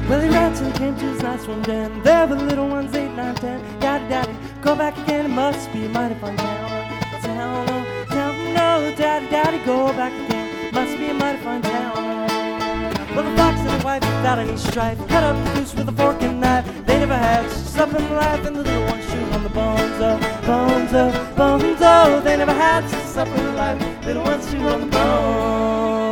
Well, he ran till he came to his nice warm den. There were the little ones, 8, 9, 10. Daddy, daddy, go back again. It must be a mighty fine town. Town, oh, town, no. Daddy, daddy, go back again. Must be a mighty fine town. Well, the fox and his wife, without any strife, cut up the goose with a fork and knife. They never had such supper in life, and the little ones chewed on the bones, oh, bones, oh, bones, oh. They never had such supper in life. Little ones chewed on the bones.